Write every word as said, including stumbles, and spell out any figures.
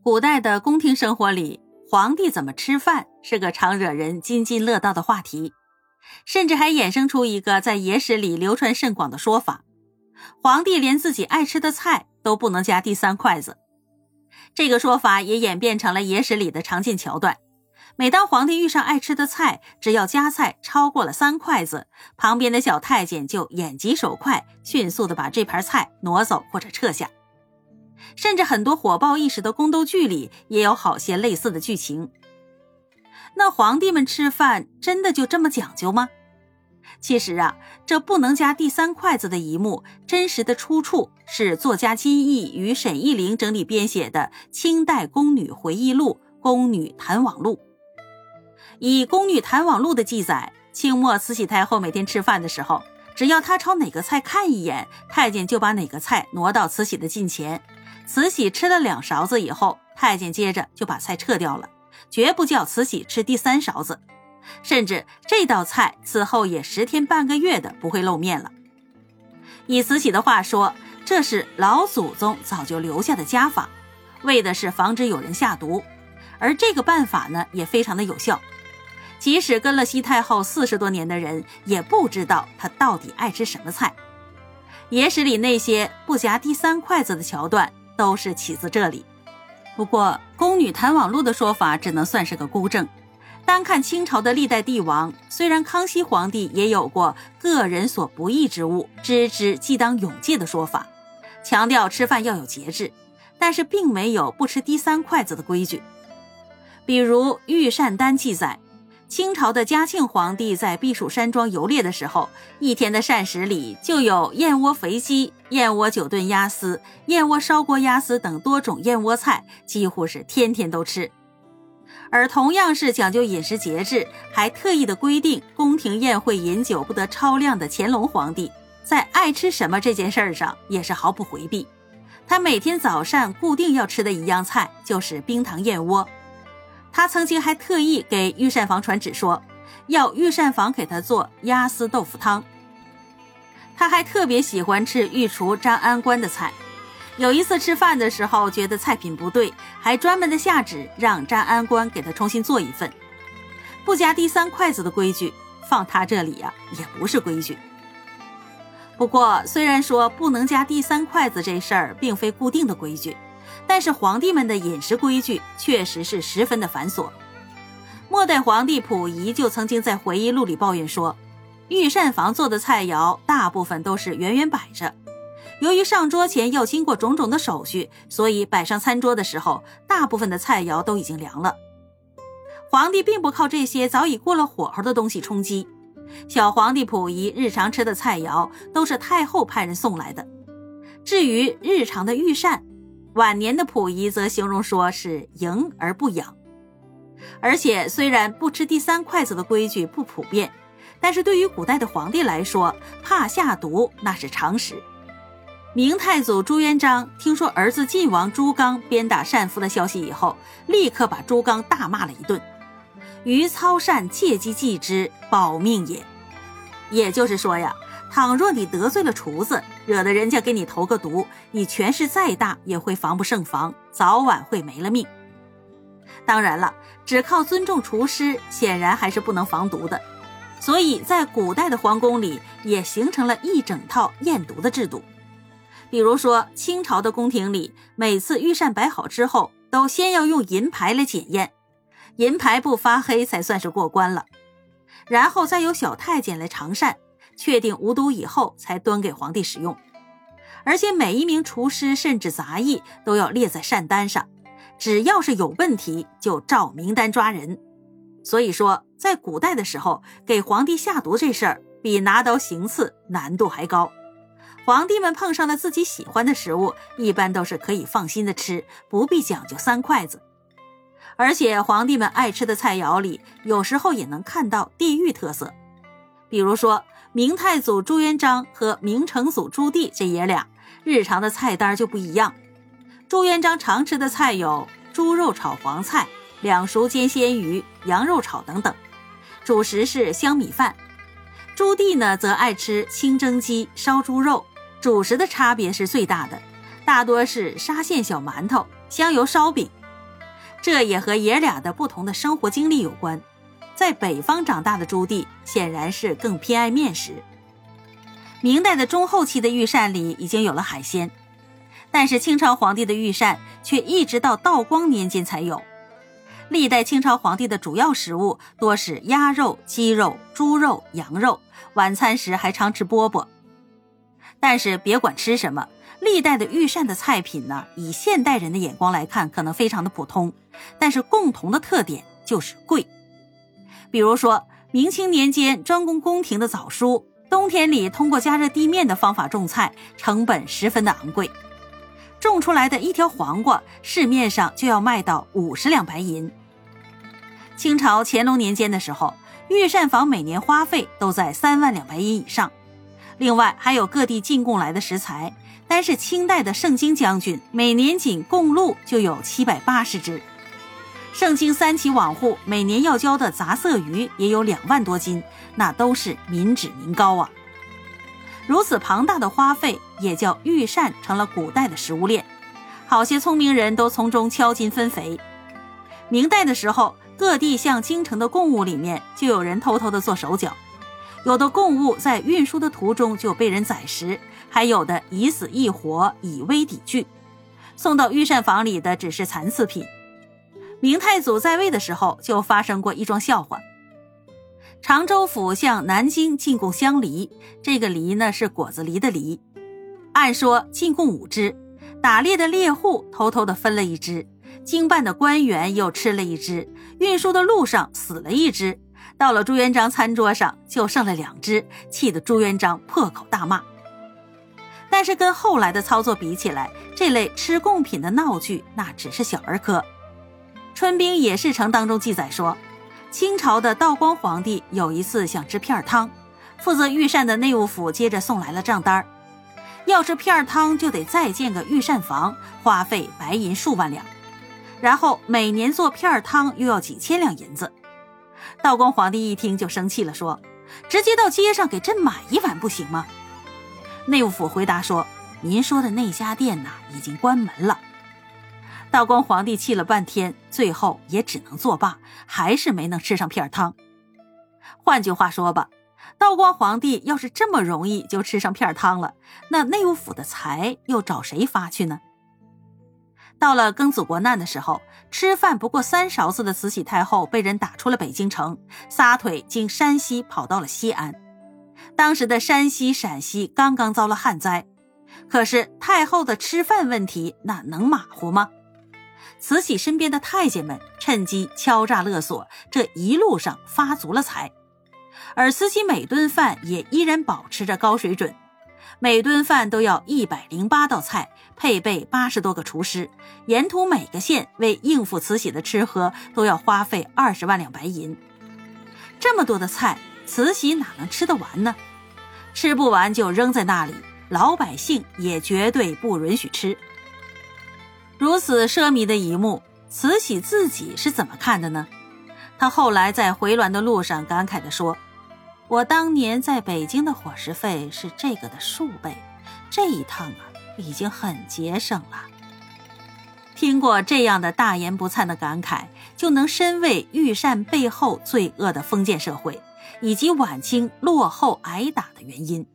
古代的宫廷生活里，皇帝怎么吃饭是个常惹人津津乐道的话题，甚至还衍生出一个在野史里流传甚广的说法：皇帝连自己爱吃的菜都不能夹第三筷子。这个说法也演变成了野史里的常见桥段。每当皇帝遇上爱吃的菜，只要夹菜超过了三筷子，旁边的小太监就眼疾手快，迅速地把这盘菜挪走或者撤下。甚至很多火爆一时的宫斗剧里也有好些类似的剧情。那皇帝们吃饭真的就这么讲究吗？其实啊，这不能夹第三筷子的一幕，真实的出处是作家金毅与沈义玲整理编写的清代宫女回忆录《宫女谈网录》。以《宫女谈网录》的记载，清末慈禧太后每天吃饭的时候，只要她朝哪个菜看一眼，太监就把哪个菜挪到慈禧的近前。慈禧吃了两勺子以后，太监接着就把菜撤掉了，绝不叫慈禧吃第三勺子。甚至这道菜此后也十天半个月的不会露面了。以慈禧的话说，这是老祖宗早就留下的家法，为的是防止有人下毒。而这个办法呢，也非常的有效。即使跟了西太后四十多年的人，也不知道她到底爱吃什么菜。野史里那些不夹第三筷子的桥段，都是起自这里。不过《宫女谈网录》的说法只能算是个孤证。单看清朝的历代帝王，虽然康熙皇帝也有过个人所不议之物，知之既当永戒的说法，强调吃饭要有节制，但是并没有不吃第三筷子的规矩。比如御膳单记载，清朝的嘉庆皇帝在避暑山庄游猎的时候，一天的膳食里就有燕窝肥鸡、燕窝九炖鸭丝、燕窝烧锅鸭丝等多种燕窝菜，几乎是天天都吃。而同样是讲究饮食节制，还特意的规定宫廷宴会饮酒不得超量的乾隆皇帝，在爱吃什么这件事上也是毫不回避。他每天早上固定要吃的一样菜就是冰糖燕窝。他曾经还特意给御膳房传旨说，要御膳房给他做鸭丝豆腐汤。他还特别喜欢吃御厨张安官的菜。有一次吃饭的时候觉得菜品不对，还专门的下旨让张安官给他重新做一份。不夹第三筷子的规矩放他这里啊，也不是规矩。不过虽然说不能夹第三筷子这事儿并非固定的规矩，但是皇帝们的饮食规矩确实是十分的繁琐。末代皇帝溥仪就曾经在回忆录里抱怨说，御膳房做的菜肴大部分都是圆圆摆着，由于上桌前要经过种种的手续，所以摆上餐桌的时候，大部分的菜肴都已经凉了。皇帝并不靠这些早已过了火候的东西充饥，小皇帝溥仪日常吃的菜肴都是太后派人送来的。至于日常的御膳，晚年的溥仪则形容说是营而不养。而且虽然不吃第三筷子的规矩不普遍，但是对于古代的皇帝来说，怕下毒那是常识。明太祖朱元璋听说儿子晋王朱刚鞭打膳夫的消息以后，立刻把朱刚大骂了一顿，余操膳切忌忌之，保命也。也就是说呀，倘若你得罪了厨子，惹得人家给你投个毒，你权势再大也会防不胜防，早晚会没了命。当然了，只靠尊重厨师显然还是不能防毒的，所以在古代的皇宫里也形成了一整套验毒的制度。比如说清朝的宫廷里，每次御膳摆好之后，都先要用银牌来检验，银牌不发黑才算是过关了，然后再由小太监来尝膳，确定无毒以后才端给皇帝使用。而且每一名厨师甚至杂役都要列在膳单上，只要是有问题就照名单抓人。所以说在古代的时候，给皇帝下毒这事儿比拿刀行刺难度还高。皇帝们碰上了自己喜欢的食物，一般都是可以放心的吃，不必讲究三筷子。而且皇帝们爱吃的菜肴里，有时候也能看到地域特色。比如说明太祖朱元璋和明成祖朱棣这爷俩，日常的菜单就不一样。朱元璋常吃的菜有猪肉炒黄菜、两熟煎鲜鱼、羊肉炒等等，主食是香米饭。朱棣呢则爱吃清蒸鸡、烧猪肉，主食的差别是最大的，大多是沙县小馒头、香油烧饼。 这也和爷俩的不同的生活经历有关。在北方长大的朱棣显然是更偏爱面食。明代的中后期的御膳里已经有了海鲜，但是清朝皇帝的御膳却一直到道光年间才有。历代清朝皇帝的主要食物多是鸭肉、鸡肉、猪肉、羊肉，晚餐时还常吃饽饽。但是别管吃什么，历代的御膳的菜品呢，以现代人的眼光来看可能非常的普通，但是共同的特点就是贵。比如说明清年间专供宫廷的枣蔬，冬天里通过加热地面的方法种菜，成本十分的昂贵，种出来的一条黄瓜市面上就要卖到五十两白银。清朝乾隆年间的时候，御膳房每年花费都在三万两白银以上，另外还有各地进贡来的食材，单是清代的盛京将军每年仅贡鹿就有七百八十只，盛京三旗网户每年要交的杂色鱼也有两万多斤，那都是民脂民膏啊。如此庞大的花费，也叫御膳成了古代的食物链，好些聪明人都从中敲金分肥。明代的时候，各地向京城的贡物里面就有人偷偷的做手脚，有的贡物在运输的途中就被人宰食，还有的以死易活，以危抵拒，送到御膳房里的只是残次品。明太祖在位的时候就发生过一桩笑话。常州府向南京进贡香梨，这个梨呢是果子梨的梨，按说进贡五只，打猎的猎户偷偷的分了一只，经办的官员又吃了一只，运输的路上死了一只，到了朱元璋餐桌上就剩了两只，气得朱元璋破口大骂。但是跟后来的操作比起来，这类吃贡品的闹剧那只是小儿科。春兵野事成当中记载说，清朝的道光皇帝有一次想吃片汤，负责御膳的内务府接着送来了账单，要吃片汤就得再建个御膳房，花费白银数万两，然后每年做片汤又要几千两银子。道光皇帝一听就生气了，说直接到街上给朕买一碗不行吗？内务府回答说，您说的那家店呐、啊、已经关门了。道光皇帝气了半天，最后也只能作罢，还是没能吃上片汤。换句话说吧，道光皇帝要是这么容易就吃上片汤了，那内务府的财又找谁发去呢？到了庚子国难的时候，吃饭不过三勺子的慈禧太后被人打出了北京城，撒腿经山西跑到了西安。当时的山西、陕西刚刚遭了旱灾，可是太后的吃饭问题那能马虎吗？慈禧身边的太监们趁机敲诈勒索，这一路上发足了财。而慈禧每顿饭也依然保持着高水准，每顿饭都要一百零八道菜，配备八十多个厨师，沿途每个县为应付慈禧的吃喝都要花费二十万两白银。这么多的菜，慈禧哪能吃得完呢？吃不完就扔在那里，老百姓也绝对不允许吃。如此奢靡的一幕，慈禧自己是怎么看的呢？她后来在回銮的路上感慨地说，我当年在北京的伙食费是这个的数倍，这一趟啊已经很节省了。听过这样的大言不惭的感慨，就能深为御膳背后罪恶的封建社会以及晚清落后挨打的原因。